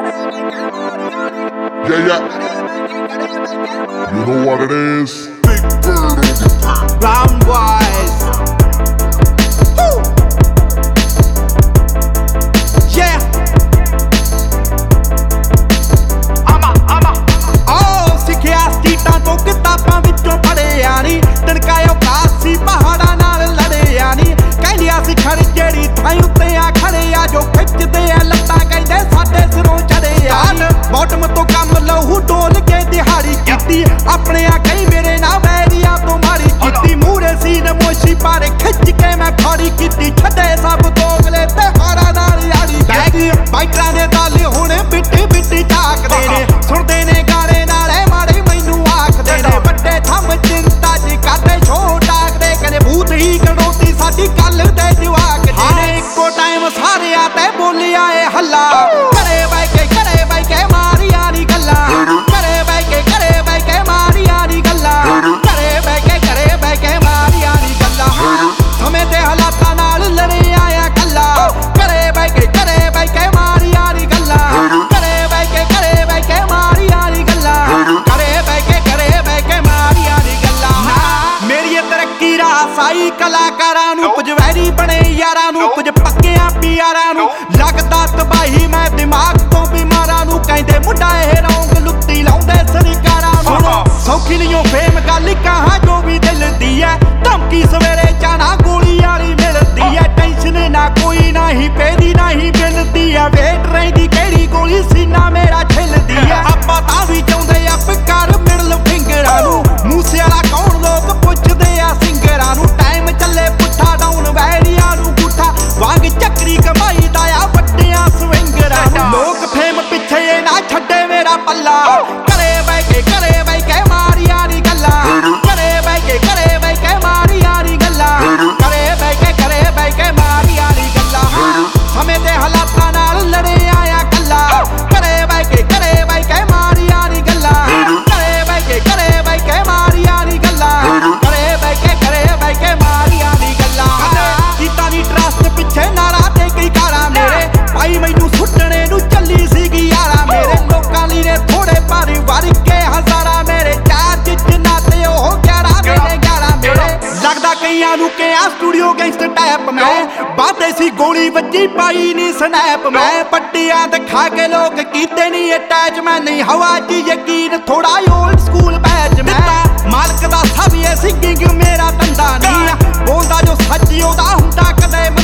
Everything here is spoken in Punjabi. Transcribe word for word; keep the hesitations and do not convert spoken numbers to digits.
Yeah, yeah. You know what it is. Big Bird. Brown boys. Woo. Yeah. I'm a, I'm a. Oh, ਸਿੱਖਿਆ ਸਟੀਟਾਂ ਤੋਂ ਕਿਤਾਬਾਂ ਵਿੱਚੋਂ ਪੜ੍ਹਿਆ ਨੀ ਤਣਕਾਇਓ ਕਾਸੀ ਪਹਾੜਾਂ ਨਾਲ ਲੜਿਆ ਨੀ ਕਹਿੰਦਿਆ ਸੀ ਖੜ ਜਿਹੜੀ ਥਾਂ ਉੱਤੇ ਆ ਖੜੇ ਆ ਜੋ ਖਿੱਚਦੇ ਆ ਲੱਤਾਂ ਕਹਿੰਦੇ ਸਾਡੇ ਸਿਰੋਂ ਚੜੇ ਆ ਬੋਟਮ ਤੋਂ ਕੰਮ ਲਹੂ ਡੋਲ ਕੇ ਦਿਹਾੜੀ ਕੀਤੀ ਆਪਣੇ ਆ ਕਈ ਮੇਰੇ ਨਾਲ ਵੈਰੀਆਂ ਤੋਂ ਮਾਰੀ ਕੀਤੀ ਮੂਰੇ ਸੀ ਨਮੋਸ਼ੀ ਪਾਰੇ ਖਿੱਚ ਕੇ ਮੈਂ ਖੜੀ ਕੀਤੀ ਛੱਡੇ ਸਭ ਦੋਗਲੇ ਤੇ ਹਾਰਾ ਨਾਲ ਯਾਰੀ ਬੈਗੀ ਬਾਈਟਰਾਂ ਦੇ ਦਾਲੇ ਹੁਣ ਬਿੱਟੀ ਬਿੱਟੀ ਝਾਕਦੇ ਨੇ ਸੁਣਦੇ ਨੇ ਗਾਣੇ ਨਾਲੇ ਮਾੜੇ ਮੈਨੂੰ ਆਖਦੇ ਨੇ ਵੱਡੇ ਥੰਮ ਚਿੰਤਾ ਜੀ ਕਰਦੇ ਛੋ ਡਾਕਦੇ ਕਹਿੰਦੇ ਭੂਤ ਹੀ ਗੜੋਤੀ ਸਾਡੀ ਗੱਲ ਤੇ ਜਵਾਕ ਨੇ ਇੱਕੋ ਟਾਈਮ ਸਾਰਿਆਂ ਤੇ ਬੋਲਿਆ ਏ ਹੱਲਾ ਘਰੇ ਬੈ ਕੇ ਘਰੇ ਬੈ ਕੇ ਮਾਰੀਆਂ ਨੀ ਗੱਲਾਂ ਘਰੇ ਬੈ ਕੇ ਘਰੇ ਬੈ ਕੇ ਮਾਰੀਆਂ ਨੀ ਗੱਲਾਂ ਘਰੇ ਬੈ ਕੇ ਘਰੇ ਬੈ ਕੇ ਮਾਰੀਆਂ ਨੀ ਗੱਲਾਂ ਸਮੇਂ ਤੇ ਹਾਲਾਤਾਂ ਨਾਲ ਲੜਿਆ ਆ ਕੱਲਾ ਘਰੇ ਬੈ ਕੇ ਘਰੇ ਬੈ ਕੇ ਮਾਰੀਆਂ ਨੀ ਗੱਲਾਂ ਘਰੇ ਬੈ ਕੇ ਘਰੇ ਬੈ ਕੇ ਮਾਰੀਆਂ ਨੀ ਗੱਲਾਂ ਘਰੇ ਬੈ ਕੇ ਘਰੇ ਬੈ ਕੇ ਮਾਰੀਆਂ ਨੀ ਗੱਲਾਂ ਮੇਰੀ ਤਰੱਕੀ ਰਾਸ ਆਈ ਕਲਾਕਾਰਾਂ ਨੂੰ ਕੁਝ ਵੈਰੀ ਬਣੇ ਯਾਰਾਂ ਨੂੰ ਕੁਝ ਪੱਕਿਆਂ ਪਿਆਰਾਂ ਨੂੰ ਲੱਗਦਾ ਤਬਾਹੀ ਮੈਂ ਦਿਮਾਗ ਤੋਂ ਬਿਮਾਰਾਂ ਨੂੰ ਕਹਿੰਦੇ ਮੁੰਡਾ ਇਹ ਰੌਂਗ ਲੁੱਟੀ ਲਾਉਂਦੇ ਸਰਕਾਰਾਂ ਨੂੰ ਸੌਖੀ ਲਿਓ ਫੇਮ ਗੱਲ ਕਹਾਂ ਜੋ ਵੀ ਦਿਲ ਦੀ ਐ ਧਮਕੀ ਸਵੇਰੇ ਜਾਣਾ ਗੋਲੀ ਵਾਲੀ ਮਿਲਦੀ ਐ ਟੈਨਸ਼ਨ ਨਾ ਕੋਈ ਨਹੀਂ ਪੈਦੀ ਨਹੀਂ ਮਿਲਦੀ ਐ ਵੇਟ ਰਹਿੰਦੀ ਕਿਹੜੀ ਗੋਲੀ ਸੀਨਾ ਮੇਰਾ ਛਿਲਦੀ ਐ ਆਪਾਂ ਤਾਂ ਵੀ ਚਾਹੁੰਦੇ ਆ ਪਿਕਾਰ ਮਿਡਲ ਫਿੰਗਰਾਂ ਨੂੰ ਮੂਸੇ ਵਾਲਾ ਕੌਣ ਲੋਕ ਪੁੱਛਦੇ ਆ ਸਿੰਗਰਾਂ ਨੂੰ ਟਾਈਮ ਚੱਲੇ ਪੁੱਠਾ ਡਾਊਨ ਵੈਰੀਆਂ ਨੂੰ ਗੁੱਠਾ ਵਾਂਗ ਚੱਕਰੀ ਕਮਾਈ ਦਾ ਆ ਵੱਡਿਆਂ ਸਵਿੰਗਰਾਂ ਨੂੰ ਲੋਕ ਫੇਮ ਪਿੱਛੇ ਇਹ ਨਾ ਛੱਡੇ ਮੇਰਾ ਪੱਲਾ ਘਰੇ ਬੈ ਕੇ ਘਰੇ ਬੈ ਕੇ ਮਾਰੀਆਂ ਨੀ ਗੱਲਾਂ ਘਰੇ ਬੈ ਕੇ ਘਰੇ ਬੈ ਕੇ ਮਾਰੀਆਂ ਨੀ ਗੱਲਾਂ ਘਰੇ ਬੈ ਕੇ ਘਰੇ ਬੈ ਕੇ ਮਾਰੀਆਂ ਨੀ ਗੱਲਾਂ ਸਮੇਂ ਦੇ ਹਾਲਾਤਾਂ ਨਾਲ ਲੜਿਆ ਆ ਕੱਲਾ ਘਰੇ ਬੈ ਕੇ ਘਰੇ ਬੈ ਕੇ ਮਾਰੀਆਂ ਨੀ ਗੱਲਾਂ ਘਰੇ ਬੈ ਕੇ ਘਰੇ ਬੈ ਕੇ ਮਾਰੀਆਂ ਨੀ ਗੱਲਾਂ ਘਰੇ ਬੈ ਕੇ ਘਰੇ ਬੈ ਕੇ ਮਾਰੀਆਂ ਨੀ ਗੱਲਾਂ ਕੀਤਾ ਨੀ ਟਰਸਟ ਪਿੱਛੇ ਨਾਰਾ ਤੇ ਕਈ ਕਾਰਾਂ ਮੇਰੇ ਭਾਈ ਮੈਨੂੰ ਸੁੱਟਣੇ ਨੂੰ ਚੱਲੀ ਸੀਗੀ ਯਾਰਾ ਮੇਰੇ ਲੋਕਾਂ ਲਈ ਨੇ ਥੋੜੇ ਭਾਰੀ ਵਰ ਕੇ ਹਜ਼ਾਰਾਂ ਮੇਰੇ ਚਾਰ ਜਿੰਨਾ ਤੇ ਉਹ ਗਿਆਰਾਂ ਦੇ ਨੇ ਗਿਆਰਾਂ ਮੇਰੇ ਲੱਗਦਾ ਕਈਆਂ ਨੂੰ ਕਿ ਆ ਸਟੂਡੀਓ ਗੈਂਗਸਟਰ ਟਾਈਪ ਮੈਂ ਬਾਤੇ ਸੀ ਗੋਲੀ ਵੱਜੀ ਪਾਈ ਨੀ ਸਨੈਪ ਮੈਂ ਪੱਟੀਆਂ ਦਿਖਾ ਕੇ ਲੋਕ ਕੀਤੇ ਨੀ ਅਟੈਚ ਮੈਂ ਨਹੀਂ ਹਵਾ 'ਚ ਯਕੀਨ ਥੋੜਾ ਓਲਡ ਸਕੂਲ ਬੈਚ ਮੈਂ ਮਾਲਕ ਦਾ ਸਭ ਇਹ ਸਿੰਗਿੰਗ ਮੇਰਾ ਧੰਦਾ ਨਹੀਂ ਬੋਲਦਾ ਜੋ ਸੱਚੀ ਉਹਦਾ ਹੁੰਦਾ ਕਦੇ